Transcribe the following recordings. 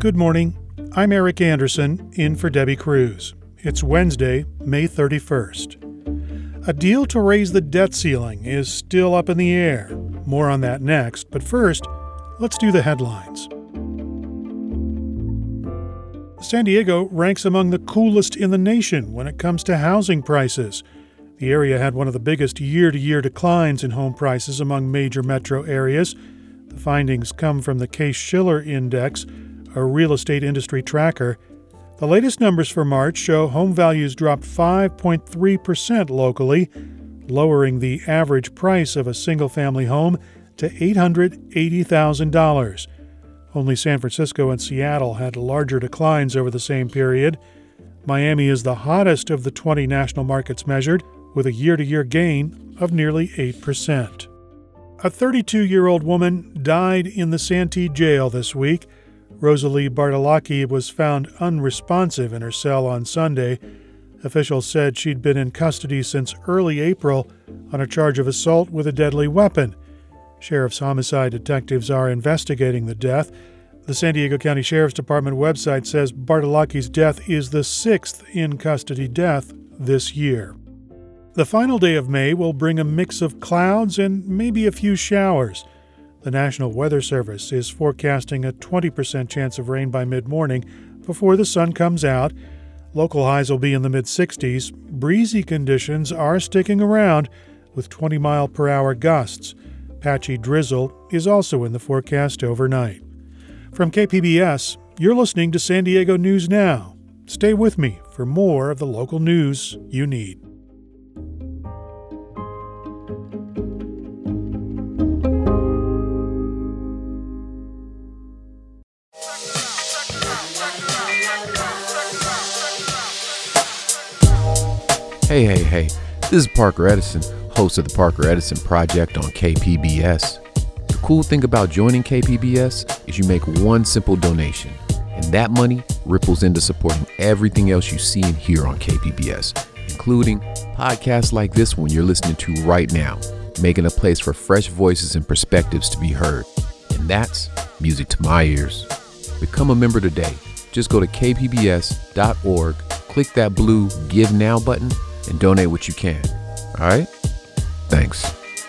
Good morning. I'm Eric Anderson, in for Debbie Cruz. It's Wednesday, May 31st. A deal to raise the debt ceiling is still up in the air. More on that next, but first, let's do the headlines. San Diego ranks among the coolest in the nation when it comes to housing prices. The area had one of the biggest year-to-year declines in home prices among major metro areas. The findings come from the Case-Shiller Index, a real estate industry tracker. The latest numbers for March show home values dropped 5.3% locally, lowering the average price of a single-family home to $880,000. Only San Francisco and Seattle had larger declines over the same period. Miami is the hottest of the 20 national markets measured, with a year-to-year gain of nearly 8%. A 32-year-old woman died in the Santee jail this week. Rosalie Bartolacci was found unresponsive in her cell on Sunday. Officials said she'd been in custody since early April on a charge of assault with a deadly weapon. Sheriff's homicide detectives are investigating the death. The San Diego County Sheriff's Department website says Bartolacci's death is the sixth in-custody death this year. The final day of May will bring a mix of clouds and maybe a few showers. The National Weather Service is forecasting a 20% chance of rain by mid-morning before the sun comes out. Local highs will be in the mid-60s. Breezy conditions are sticking around with 20-mile-per-hour gusts. Patchy drizzle is also in the forecast overnight. From KPBS, you're listening to San Diego News Now. Stay with me for more of the local news you need. Hey, this is Parker Edison, host of the Parker Edison Project on KPBS. The cool thing about joining KPBS is you make one simple donation, and that money ripples into supporting everything else you see and hear on KPBS, including podcasts like this one you're listening to right now, making a place for fresh voices and perspectives to be heard. And that's music to my ears. Become a member today. Just go to kpbs.org, click that blue Give Now button, and donate what you can. All right? Thanks.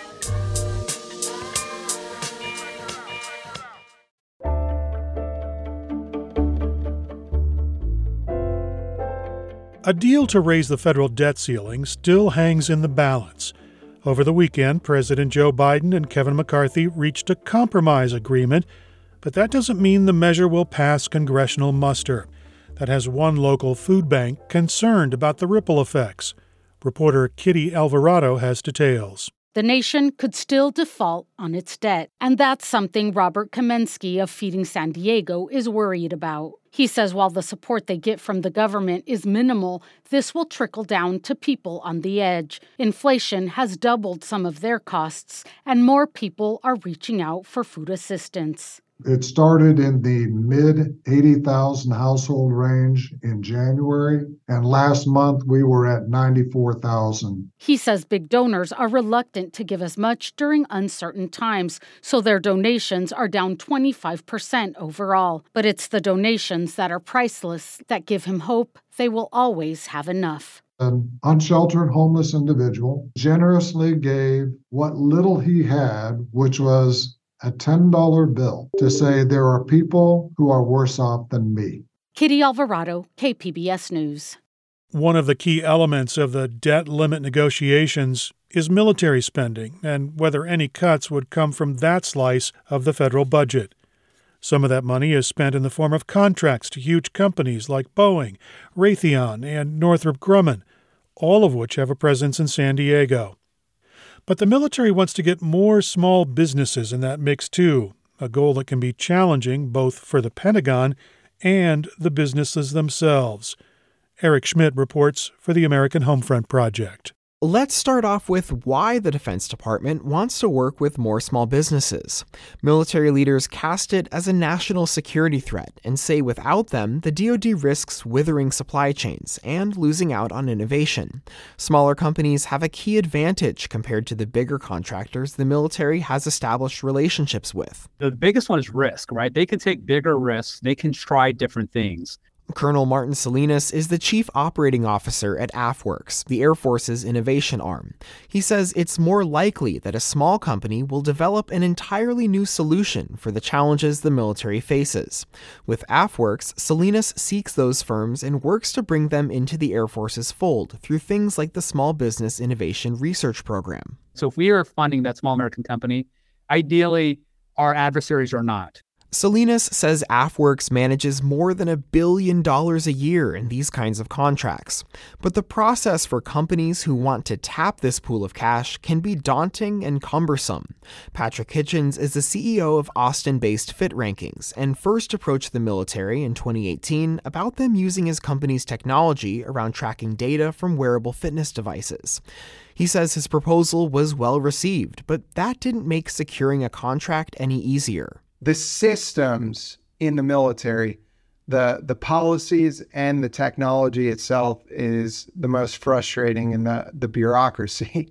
A deal to raise the federal debt ceiling still hangs in the balance. Over the weekend, President Joe Biden and Kevin McCarthy reached a compromise agreement, but that doesn't mean the measure will pass congressional muster. That has one local food bank concerned about the ripple effects. Reporter Kitty Alvarado has details. The nation could still default on its debt, and that's something Robert Kamensky of Feeding San Diego is worried about. He says while the support they get from the government is minimal, this will trickle down to people on the edge. Inflation has doubled some of their costs, and more people are reaching out for food assistance. It started in the mid 80,000 household range in January, and last month we were at 94,000. He says big donors are reluctant to give as much during uncertain times, so their donations are down 25% overall. But it's the donations that are priceless that give him hope they will always have enough. An unsheltered homeless individual generously gave what little he had, which was a $10 bill, to say there are people who are worse off than me. Kitty Alvarado, KPBS News. One of the key elements of the debt limit negotiations is military spending and whether any cuts would come from that slice of the federal budget. Some of that money is spent in the form of contracts to huge companies like Boeing, Raytheon, and Northrop Grumman, all of which have a presence in San Diego. But the military wants to get more small businesses in that mix, too, a goal that can be challenging both for the Pentagon and the businesses themselves. Eric Schmidt reports for the American Homefront Project. Let's start off with why the Defense Department wants to work with more small businesses. Military leaders cast it as a national security threat and say without them, the DoD risks withering supply chains and losing out on innovation. Smaller companies have a key advantage compared to the bigger contractors the military has established relationships with. The biggest one is risk, right? They can take bigger risks. They can try different things. Colonel Martin Salinas is the Chief Operating Officer at AFWERX, the Air Force's innovation arm. He says it's more likely that a small company will develop an entirely new solution for the challenges the military faces. With AFWERX, Salinas seeks those firms and works to bring them into the Air Force's fold through things like the Small Business Innovation Research Program. So if we are funding that small American company, ideally our adversaries are not. Salinas says AFWERX manages more than $1 billion a year in these kinds of contracts. But the process for companies who want to tap this pool of cash can be daunting and cumbersome. Patrick Hitchens is the CEO of Austin-based Fit Rankings and first approached the military in 2018 about them using his company's technology around tracking data from wearable fitness devices. He says his proposal was well received, but that didn't make securing a contract any easier. The systems in the military, the policies and the technology itself is the most frustrating in the bureaucracy.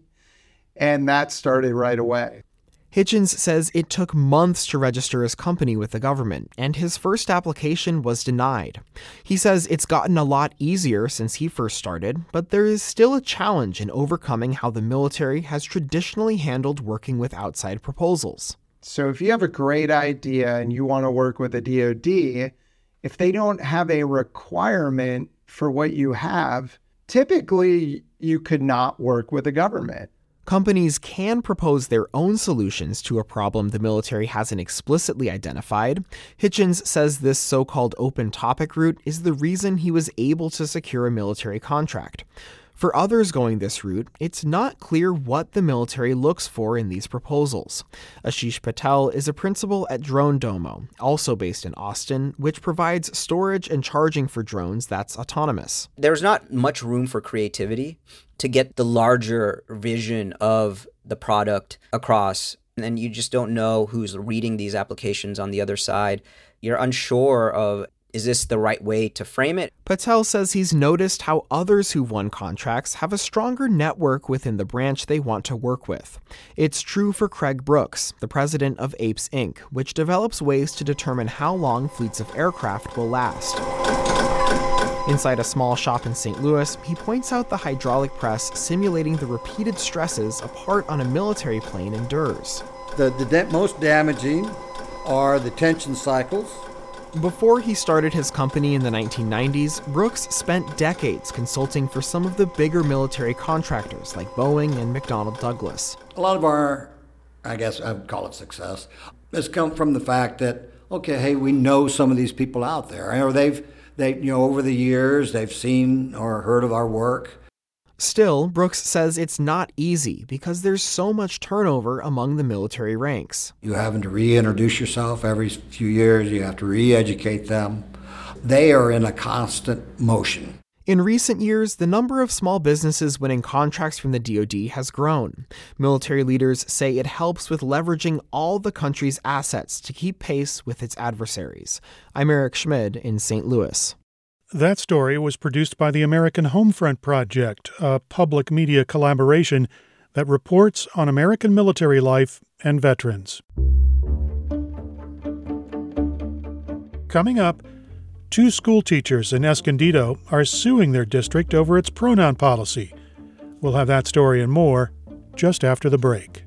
And that started right away. Hitchens says it took months to register his company with the government, and his first application was denied. He says it's gotten a lot easier since he first started, but there is still a challenge in overcoming how the military has traditionally handled working with outside proposals. So if you have a great idea and you want to work with a DoD, if they don't have a requirement for what you have, typically you could not work with the government. Companies can propose their own solutions to a problem the military hasn't explicitly identified. Hitchens says this so-called open topic route is the reason he was able to secure a military contract. For others going this route, it's not clear what the military looks for in these proposals. Ashish Patel is a principal at Drone Domo, also based in Austin, which provides storage and charging for drones that's autonomous. There's not much room for creativity to get the larger vision of the product across, and you just don't know who's reading these applications on the other side. You're unsure of, is this the right way to frame it? Patel says he's noticed how others who've won contracts have a stronger network within the branch they want to work with. It's true for Craig Brooks, the president of Apes Inc., which develops ways to determine how long fleets of aircraft will last. Inside a small shop in St. Louis, he points out the hydraulic press simulating the repeated stresses a part on a military plane endures. The most damaging are the tension cycles. Before he started his company in the 1990s, Brooks spent decades consulting for some of the bigger military contractors like Boeing and McDonnell Douglas. A lot of our, I guess I would call it success, has come from the fact that, okay, hey, we know some of these people out there, or they over the years, they've seen or heard of our work. Still, Brooks says it's not easy because there's so much turnover among the military ranks. You're having to reintroduce yourself every few years. You have to re-educate them. They are in a constant motion. In recent years, the number of small businesses winning contracts from the DoD has grown. Military leaders say it helps with leveraging all the country's assets to keep pace with its adversaries. I'm Eric Schmid in St. Louis. That story was produced by the American Homefront Project, a public media collaboration that reports on American military life and veterans. Coming up, 2 school teachers in Escondido are suing their district over its pronoun policy. We'll have that story and more just after the break.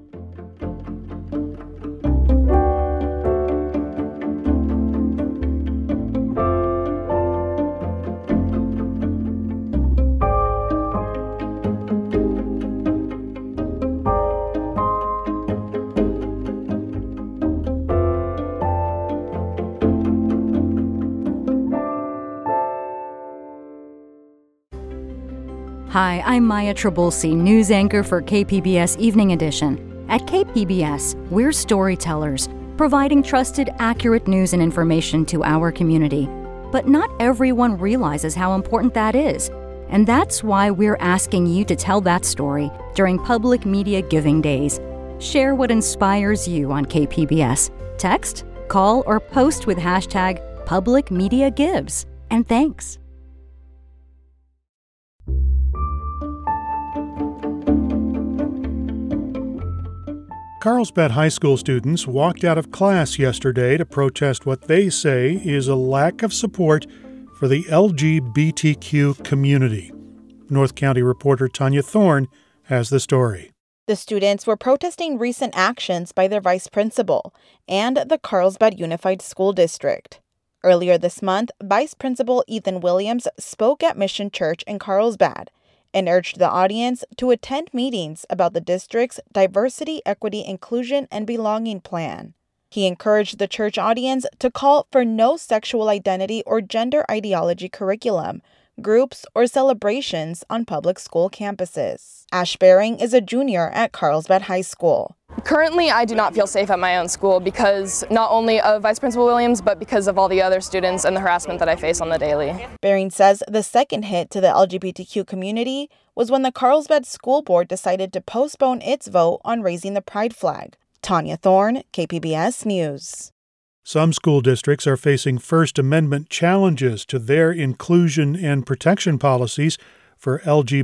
Hi, I'm Maya Trabulsi, news anchor for KPBS Evening Edition. At KPBS, we're storytellers, providing trusted, accurate news and information to our community. But not everyone realizes how important that is. And that's why we're asking you to tell that story during Public Media Giving Days. Share what inspires you on KPBS. Text, call, or post with hashtag #PublicMediaGives. And thanks. Carlsbad High School students walked out of class yesterday to protest what they say is a lack of support for the LGBTQ community. North County reporter Tanya Thorne has the story. The students were protesting recent actions by their vice principal and the Carlsbad Unified School District. Earlier this month, Vice Principal Ethan Williams spoke at Mission Church in Carlsbad and urged the audience to attend meetings about the district's Diversity, Equity, Inclusion, and Belonging Plan. He encouraged the church audience to call for no sexual identity or gender ideology curriculum, groups, or celebrations on public school campuses. Ash Bering is a junior at Carlsbad High School. Currently, I do not feel safe at my own school because not only of Vice Principal Williams, but because of all the other students and the harassment that I face on the daily. Bering says the second hit to the LGBTQ community was when the Carlsbad School Board decided to postpone its vote on raising the pride flag. Tanya Thorne, KPBS News. Some school districts are facing First Amendment challenges to their inclusion and protection policies for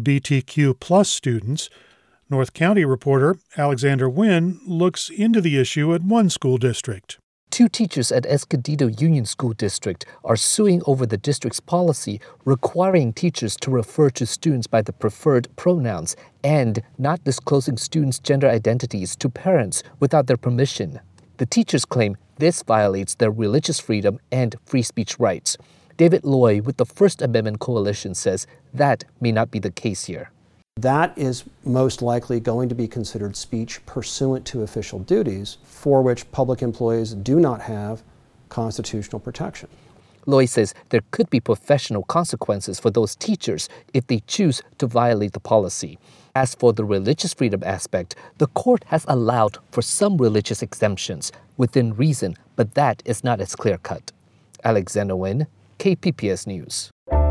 LGBTQ+ students. North County reporter Alexander Nguyen looks into the issue at one school district. 2 teachers at Escondido Union School District are suing over the district's policy requiring teachers to refer to students by the preferred pronouns and not disclosing students' gender identities to parents without their permission. The teachers claim this violates their religious freedom and free speech rights. David Loy with the First Amendment Coalition says that may not be the case here. That is most likely going to be considered speech pursuant to official duties for which public employees do not have constitutional protection. Loy says there could be professional consequences for those teachers if they choose to violate the policy. As for the religious freedom aspect, the court has allowed for some religious exemptions within reason, but that is not as clear-cut. Alexander Nguyen, KPBS News.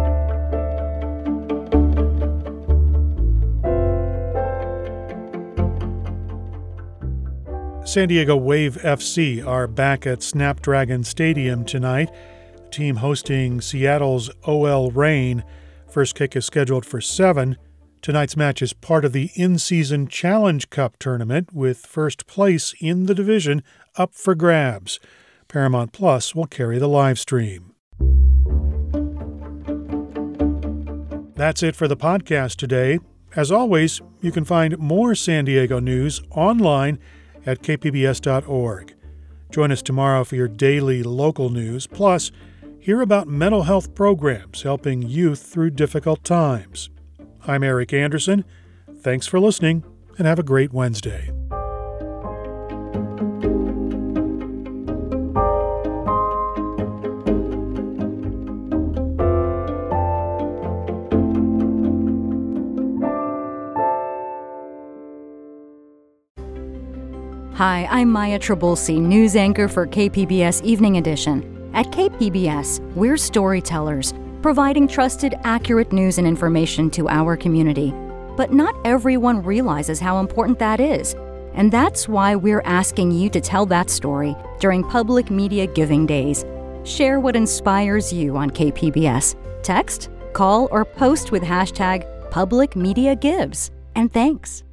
San Diego Wave FC are back at Snapdragon Stadium tonight. The team hosting Seattle's OL Reign. First kick is scheduled for 7. Tonight's match is part of the in-season Challenge Cup tournament with first place in the division up for grabs. Paramount Plus will carry the live stream. That's it for the podcast today. As always, you can find more San Diego news online at kpbs.org. Join us tomorrow for your daily local news. Plus, hear about mental health programs helping youth through difficult times. I'm Eric Anderson. Thanks for listening, and have a great Wednesday. Hi, I'm Maya Trabulsi, news anchor for KPBS Evening Edition. At KPBS, we're storytellers, providing trusted, accurate news and information to our community. But not everyone realizes how important that is. And that's why we're asking you to tell that story during Public Media Giving Days. Share what inspires you on KPBS. Text, call, or post with hashtag #PublicMediaGives. And thanks.